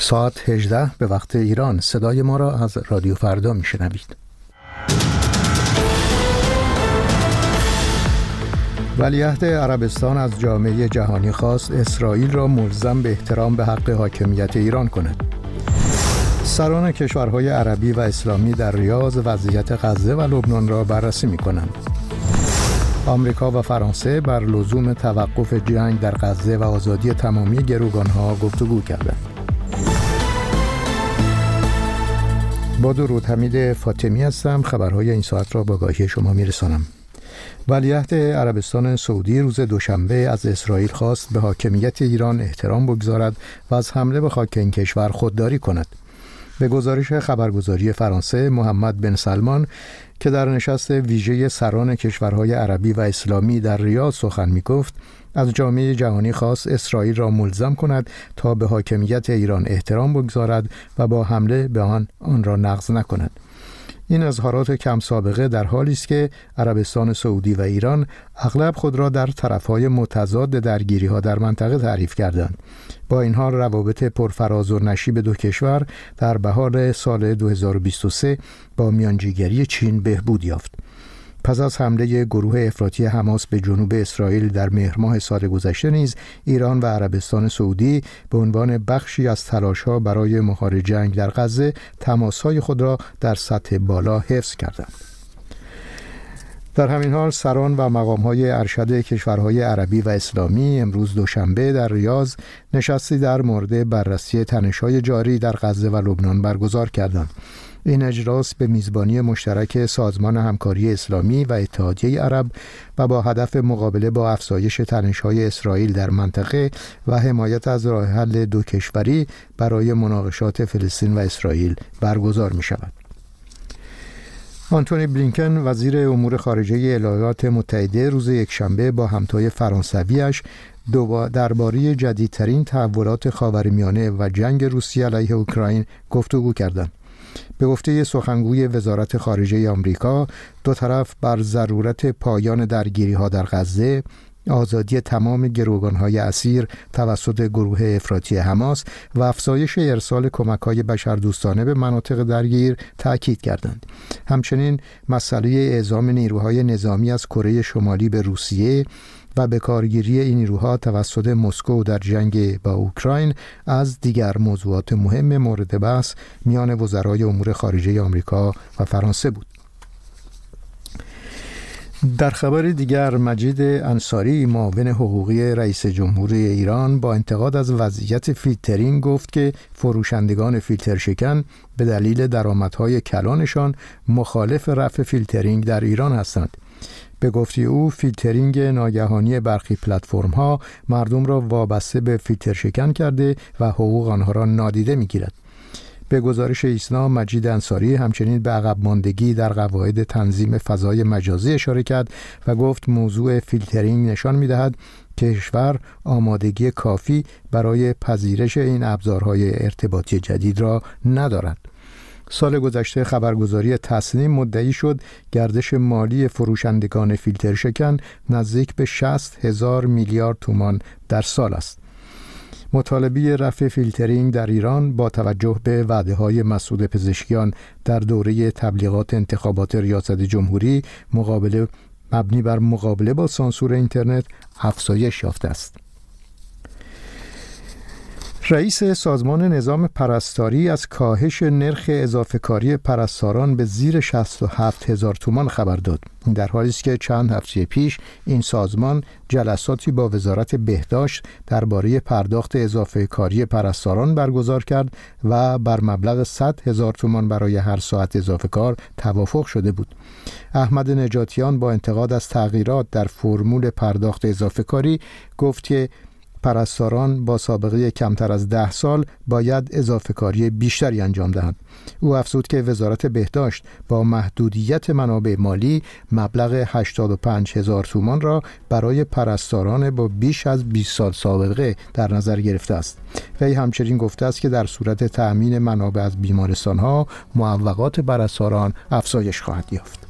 ساعت 18 به وقت ایران. صدای ما را از رادیو فردا میشنوید. ولیعهد عربستان از جامعه جهانی خواست اسرائیل را ملزم به احترام به حق حاکمیت ایران کند. سران کشورهای عربی و اسلامی در ریاض وضعیت غزه و لبنان را بررسی می‌کنند. آمریکا و فرانسه بر لزوم توقف جنگ در غزه و آزادی تمامی گروگانها گفتگو کردند. با درود، حمید فاطمی هستم. خبرهای این ساعت را با آگاهی شما میرسانم. ولیعهد عربستان سعودی روز دوشنبه از اسرائیل خواست به حاکمیت ایران احترام بگذارد و از حمله به خاک این کشور خودداری کند. به گزارش خبرگزاری فرانسه، محمد بن سلمان که در نشست ویژه سران کشورهای عربی و اسلامی در ریاض سخن می‌گفت، از جامعه جهانی خواست اسرائیل را ملزم کند تا به حاکمیت ایران احترام بگذارد و با حمله به آن را نقض نکند. این اظهارات کم سابقه در حالی است که عربستان سعودی و ایران اغلب خود را در طرفهای متضاد درگیری‌ها در منطقه تعریف کردند. با این حال روابط پرفراز و نشیب دو کشور در بهار سال 2023 با میانجیگری چین بهبود یافت. پس از حمله گروه افراطی حماس به جنوب اسرائیل در مهر ماه سال گذشته نیز ایران و عربستان سعودی به عنوان بخشی از تلاش‌ها برای مهار جنگ در غزه تماس‌های خود را در سطح بالا حفظ کردند. در همین حال سران و مقام‌های ارشد کشورهای عربی و اسلامی امروز دوشنبه در ریاض نشستی در مورد بررسی تنش‌های جاری در غزه و لبنان برگزار کردند. این اجلاس به میزبانی مشترک سازمان همکاری اسلامی و اتحادیه عرب و با هدف مقابله با افزایش تنش‌های اسرائیل در منطقه و حمایت از راه حل دو کشوری برای مناقشات فلسطین و اسرائیل برگزار می‌شود. آنتونی بلینکن وزیر امور خارجه ایالات متحده روز یکشنبه با همتای فرانسویش درباره جدیدترین تحولات خاورمیانه و جنگ روسیه علیه اوکراین گفتگو کردند. به گفته سخنگوی وزارت خارجه آمریکا، دو طرف بر ضرورت پایان درگیری‌ها در غزه، آزادی تمام گروگان‌های اسیر توسط گروه افراطی حماس و افزایش ارسال کمک‌های بشردوستانه به مناطق درگیر تأکید کردند. همچنین مسئله اعزام نیروهای نظامی از کره شمالی به روسیه و به کارگیری این نیروها توسط مسکو در جنگ با اوکراین از دیگر موضوعات مهم مورد بحث میان وزرای امور خارجه آمریکا و فرانسه بود. در خبر دیگر، مجید انصاری معاون حقوقی رئیس جمهور ایران با انتقاد از وضعیت فیلترینگ گفت که فروشندگان فیلتر شکن به دلیل درآمدهای کلانشان مخالف رفع فیلترینگ در ایران هستند. به گفته او، فیلترینگ ناگهانی برخی پلتفرم‌ها مردم را وابسته به فیلتر شکن کرده و حقوق آنها را نادیده می‌گیرد. به گزارش ایسنا، مجید انصاری همچنین به عقب ماندگی در قواعد تنظیم فضای مجازی اشاره کرد و گفت موضوع فیلترینگ نشان می‌دهد که کشور آمادگی کافی برای پذیرش این ابزارهای ارتباطی جدید را ندارد. سال گذشته خبرگزاری تسنیم مدعی شد گردش مالی فروشندگان فیلتر شکن نزدیک به 60,000 میلیارد تومان در سال است. مطالبه رفع فیلترینگ در ایران با توجه به وعده‌های مسعود پزشکیان در دوره تبلیغات انتخابات ریاست جمهوری مبنی بر مقابله با سانسور اینترنت افزایش یافته است. رئیس سازمان نظام پرستاری از کاهش نرخ اضافه کاری پرستاران به زیر 67,000 تومان خبر داد. در حالی است که چند هفته پیش این سازمان جلساتی با وزارت بهداشت درباره پرداخت اضافه کاری پرستاران برگزار کرد و بر مبلغ 100,000 تومان برای هر ساعت اضافه کار توافق شده بود. احمد نجاتیان با انتقاد از تغییرات در فرمول پرداخت اضافه کاری گفت که پرستاران با سابقه کمتر از 10 سال باید اضافه کاری بیشتری انجام دهند. او افزود که وزارت بهداشت با محدودیت منابع مالی مبلغ 85,000 تومان را برای پرستاران با بیش از 20 سال سابقه در نظر گرفته است. وی همچنین گفته است که در صورت تأمین منابع از بیمارستان‌ها معوقات پرستاران افزایش خواهد یافت.